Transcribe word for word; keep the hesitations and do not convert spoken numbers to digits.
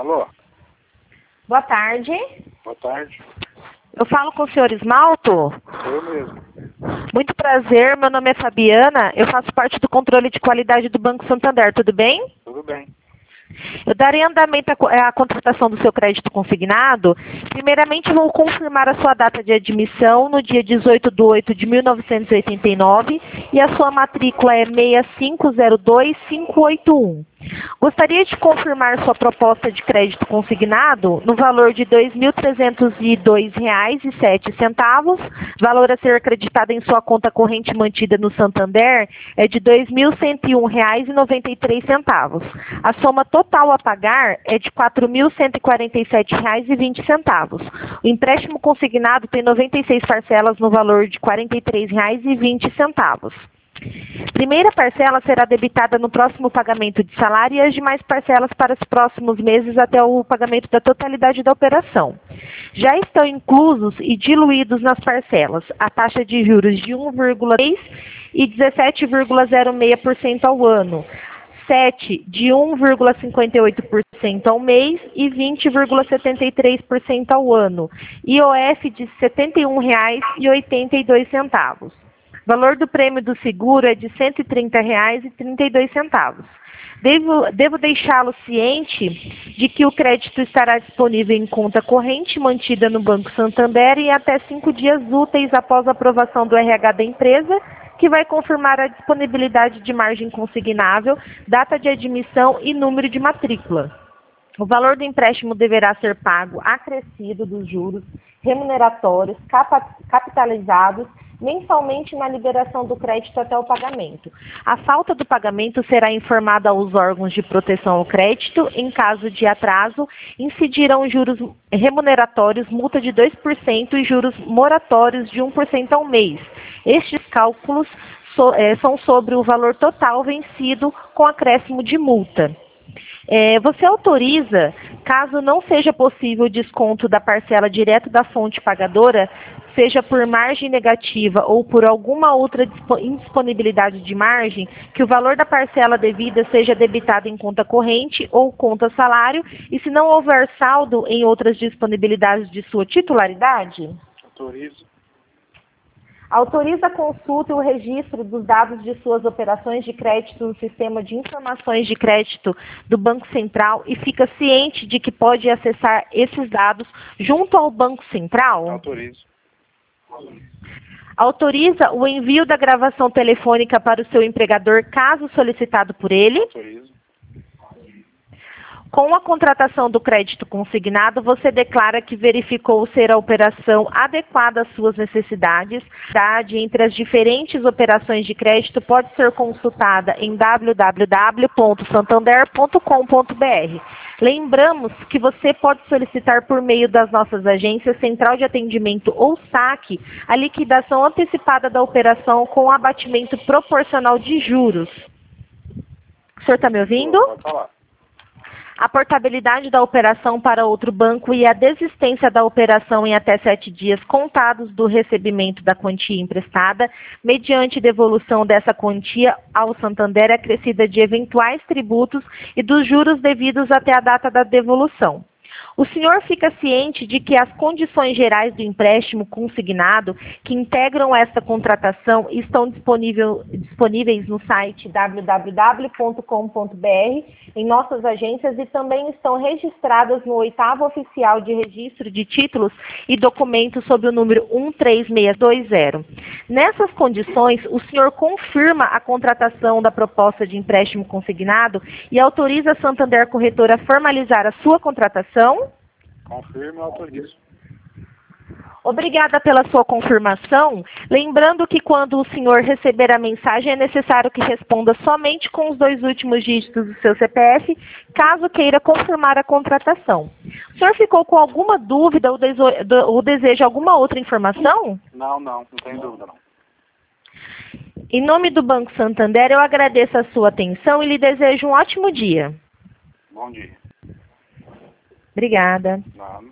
Alô? Boa tarde. Boa tarde. Eu falo com o senhor Esmalto? Sou eu mesmo. Muito prazer, meu nome é Fabiana, eu faço parte do controle de qualidade do Banco Santander, tudo bem? Tudo bem. Eu darei andamento à à contratação do seu crédito consignado. Primeiramente, vou confirmar a sua data de admissão no dia dezoito de oito de mil novecentos e oitenta e nove e a sua matrícula é seis cinco zero dois cinco oito um. Gostaria de confirmar sua proposta de crédito consignado no valor de dois mil trezentos e dois reais e sete centavos. Valor a ser acreditado em sua conta corrente mantida no Santander é de dois mil cento e um reais e noventa e três centavos. A soma total a pagar é de quatro mil cento e quarenta e sete reais e vinte centavos. O empréstimo consignado tem noventa e seis parcelas no valor de quarenta e três reais e vinte centavos. Primeira parcela será debitada no próximo pagamento de salário e as demais parcelas para os próximos meses até o pagamento da totalidade da operação. Já estão inclusos e diluídos nas parcelas a taxa de juros de um vírgula três por cento e dezessete vírgula zero seis por cento ao ano, sete de um vírgula cinquenta e oito por cento ao mês e vinte vírgula setenta e três por cento ao ano, I O F de setenta e um reais e oitenta e dois centavos. Valor do prêmio do seguro é de cento e trinta reais e trinta e dois centavos. Devo, devo deixá-lo ciente de que o crédito estará disponível em conta corrente mantida no Banco Santander em até cinco dias úteis após a aprovação do R H da empresa, que vai confirmar a disponibilidade de margem consignável, data de admissão e número de matrícula. O valor do empréstimo deverá ser pago acrescido dos juros remuneratórios capa- capitalizados mensalmente na liberação do crédito até o pagamento. A falta do pagamento será informada aos órgãos de proteção ao crédito. Em caso de atraso, incidirão juros remuneratórios, multa de dois por cento e juros moratórios de um por cento ao mês. Estes cálculos so, é, são sobre o valor total vencido com acréscimo de multa. É, você autoriza, caso não seja possível o desconto da parcela direto da fonte pagadora, seja por margem negativa ou por alguma outra indisponibilidade de margem, que o valor da parcela devida seja debitado em conta corrente ou conta salário, e se não houver saldo em outras disponibilidades de sua titularidade? Autorizo. Autoriza a consulta e o registro dos dados de suas operações de crédito no sistema de informações de crédito do Banco Central e fica ciente de que pode acessar esses dados junto ao Banco Central? Autorizo. Autoriza o envio da gravação telefônica para o seu empregador, caso solicitado por ele? Autorizo. Com a contratação do crédito consignado, você declara que verificou ser a operação adequada às suas necessidades. A entre as diferentes operações de crédito pode ser consultada em w w w ponto santander ponto com ponto b r. Lembramos que você pode solicitar por meio das nossas agências Central de Atendimento ou saque a liquidação antecipada da operação com abatimento proporcional de juros. O senhor está me ouvindo? Pode falar. A portabilidade da operação para outro banco e a desistência da operação em até sete dias contados do recebimento da quantia emprestada, mediante devolução dessa quantia ao Santander acrescida de eventuais tributos e dos juros devidos até a data da devolução. O senhor fica ciente de que as condições gerais do empréstimo consignado que integram esta contratação estão disponível, disponíveis no site w w w ponto com ponto b r, em nossas agências, e também estão registradas no oitavo oficial de registro de títulos e documentos sob o número um três seis dois zero. Nessas condições, o senhor confirma a contratação da proposta de empréstimo consignado e autoriza a Santander Corretora a formalizar a sua contratação? Confirmo e autorizo. Obrigada pela sua confirmação. Lembrando que quando o senhor receber a mensagem, é necessário que responda somente com os dois últimos dígitos do seu C P F, caso queira confirmar a contratação. O senhor ficou com alguma dúvida ou, deso ou deseja alguma outra informação? Não, não, não tem dúvida não. Em nome do Banco Santander, eu agradeço a sua atenção e lhe desejo um ótimo dia. Bom dia. Obrigada. Não.